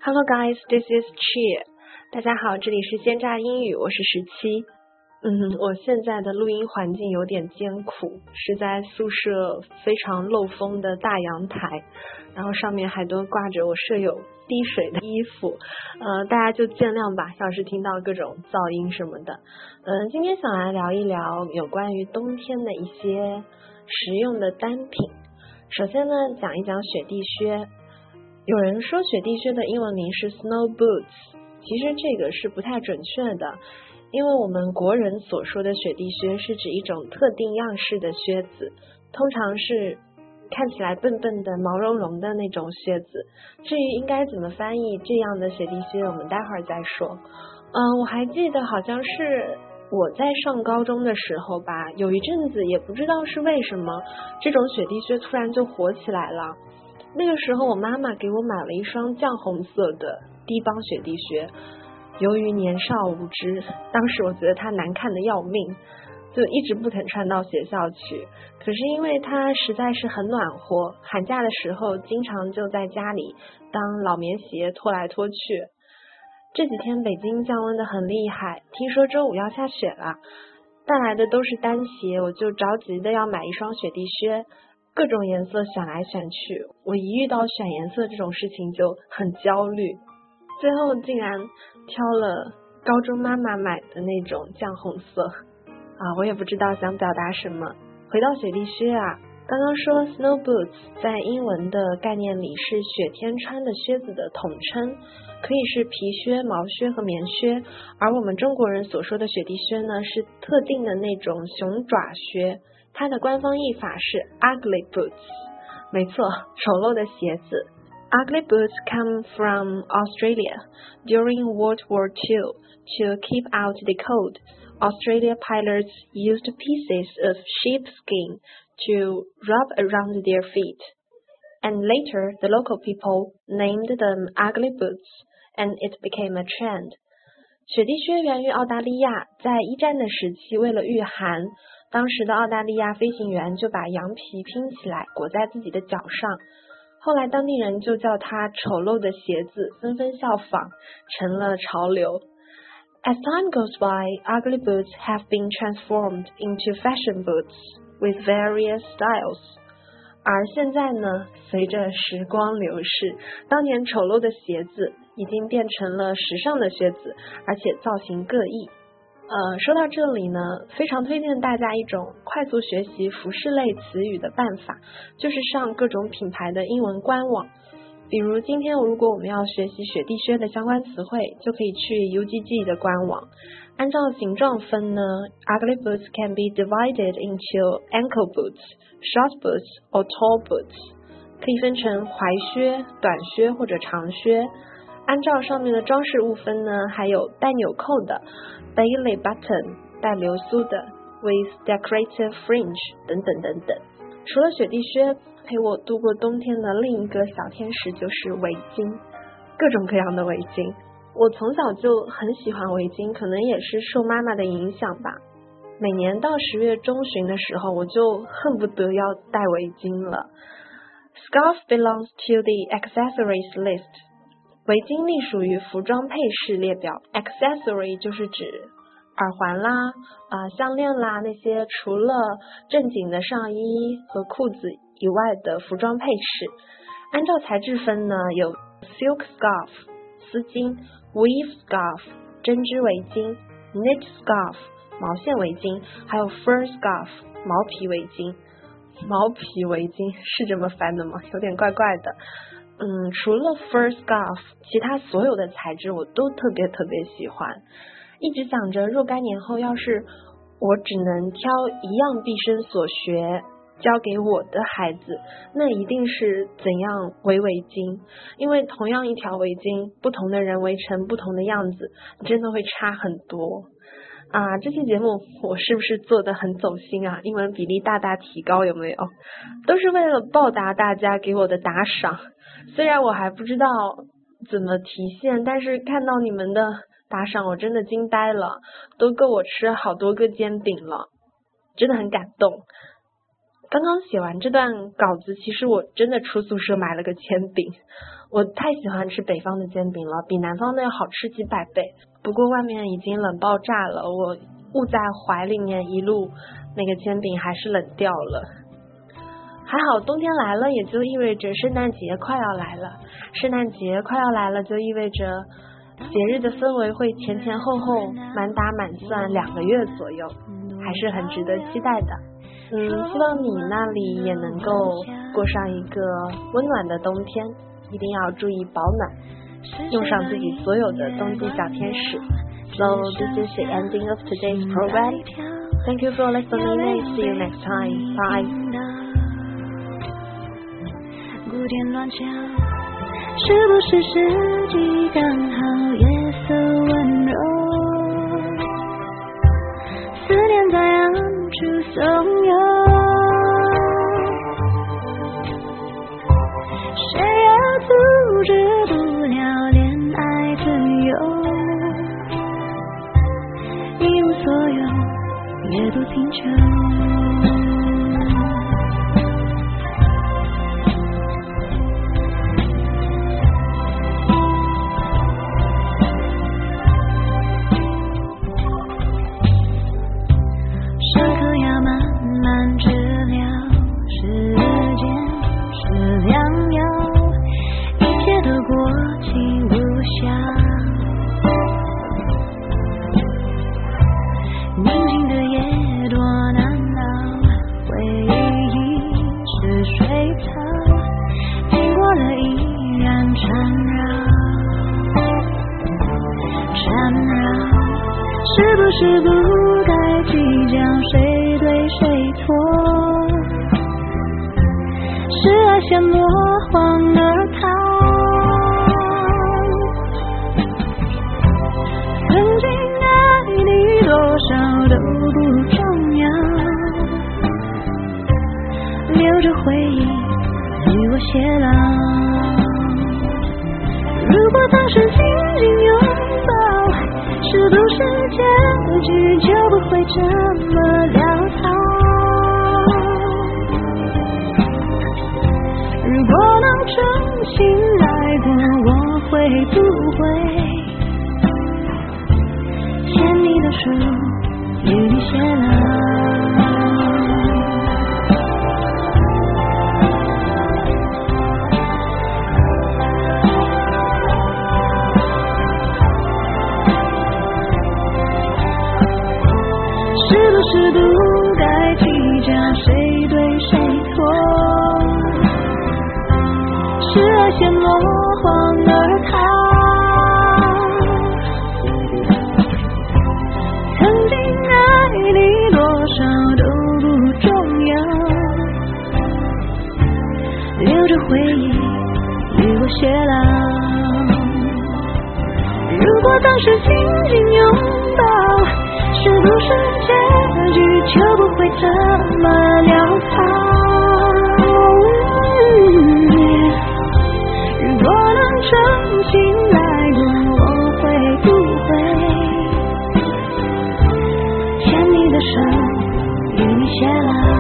Hello guys, this is Cheer. 大家好，这里是鲜榨英语，我是17。我现在的录音环境有点艰苦，是在宿舍非常漏风的大阳台，然后上面还都挂着我舍友滴水的衣服，大家就见谅吧，要是听到各种噪音什么的。今天想来聊一聊有关于冬天的一些实用的单品。首先呢，讲一讲雪地靴。有人说雪地靴的英文名是 snow boots， 其实这个是不太准确的，因为我们国人所说的雪地靴是指一种特定样式的靴子，通常是看起来笨笨的毛茸茸的那种靴子。至于应该怎么翻译这样的雪地靴，我们待会儿再说。我还记得好像是我在上高中的时候吧，有一阵子也不知道是为什么，这种雪地靴突然就火起来了。那个时候我妈妈给我买了一双绛红色的低帮雪地靴，由于年少无知，当时我觉得它难看的要命，就一直不肯穿到学校去。可是因为它实在是很暖和，寒假的时候经常就在家里当老棉鞋拖来拖去。这几天北京降温的很厉害，听说周五要下雪了，带来的都是单鞋，我就着急的要买一双雪地靴，各种颜色选来选去，我一遇到选颜色这种事情就很焦虑，最后竟然挑了高中妈妈买的那种绛红色我也不知道想表达什么。回到雪地靴刚刚说 snow boots 在英文的概念里是雪天穿的靴子的统称，可以是皮靴、毛靴和棉靴，而我们中国人所说的雪地靴呢，是特定的那种熊爪靴，它的官方译法是 ugly boots。 没错，丑陋的鞋子。 Ugly boots come from Australia. During World War II, to keep out the cold, Australia pilots used pieces of sheepskin to rub around their feet, and later the local people named them ugly boots, and it became a trend. 雪地靴源于澳大利亚，在一战的时期为了御寒，当时的澳大利亚飞行员就把羊皮拼起来裹在自己的脚上，后来当地人就叫它丑陋的鞋子，纷纷效仿，成了潮流。As time goes by, ugly boots have been transformed into fashion boots with various styles. 而现在呢，随着时光流逝，当年丑陋的鞋子已经变成了时尚的靴子，而且造型各异。说到这里呢，非常推荐大家一种快速学习服饰类词语的办法，就是上各种品牌的英文官网。比如今天如果我们要学习雪地靴的相关词汇，就可以去 UGG 的官网。按照形状分呢， ugly boots can be divided into ankle boots, short boots or tall boots， 可以分成踝靴、短靴或者长靴。按照上面的装饰物分呢，还有带纽扣的 belly button， 带流苏的 with decorative fringe 等等等等。除了雪地靴，陪我度过冬天的另一个小天使就是围巾，各种各样的围巾。我从小就很喜欢围巾，可能也是受妈妈的影响吧。每年到10月中旬的时候，我就恨不得要戴围巾了。Scarf belongs to the accessories list。 围巾隶属于服装配饰列表， accessory 就是指耳环啦、项链啦，那些除了正经的上衣和裤子以外的服装配饰。按照材质分呢，有 silk scarf 丝巾， weave scarf 针织围巾， knit scarf 毛线围巾，还有 fur scarf 毛皮围巾。毛皮围巾是这么翻的吗？有点怪怪的。除了 fur scarf， 其他所有的材质我都特别喜欢。一直想着若干年后要是我只能挑一样毕生所学教给我的孩子，那一定是怎样围围巾，因为同样一条围巾，不同的人围成不同的样子，真的会差很多这期节目我是不是做得很走心英文比例大大提高，有没有？都是为了报答大家给我的打赏，虽然我还不知道怎么体现，但是看到你们的打赏我真的惊呆了，都够我吃好多个煎饼了，真的很感动。 刚刚写完这段稿子，其实我真的出宿舍买了个煎饼，我太喜欢吃北方的煎饼了，比南方的要好吃几百倍。不过外面已经冷爆炸了，我捂在怀里面一路，那个煎饼还是冷掉了。还好冬天来了，也就意味着圣诞节快要来了，圣诞节快要来了，就意味着节日的氛围会前前后后满打满算2个月左右，还是很值得期待的。希望你那里也能够过上一个温暖的冬天，一定要注意保暖，用上自己所有的冬季小天使。So this is the ending of today's program. Thank you for listening and see you next time. Bye. 古典乱讲，是不是时机刚好？夜色温柔，思念在暗处怂恿，谁也阻止不了恋爱自由，一无所有，也不贫穷。是不是不该计较谁对谁错？是爱先落荒而逃。曾经爱你多少都不重要，留着回忆与我偕老。如果当时紧紧拥抱，是不是结局就不会这么潦草？如果能重新来过，我会不会牵你的手与你偕老？是不该计较谁对谁错，是爱先落荒而逃。曾经爱你多少都不重要，留着回忆与我偕老。如果当时紧紧拥抱，是不是结局就不会这么潦草？如果能重新来过，我会不会牵你的手与你偕老？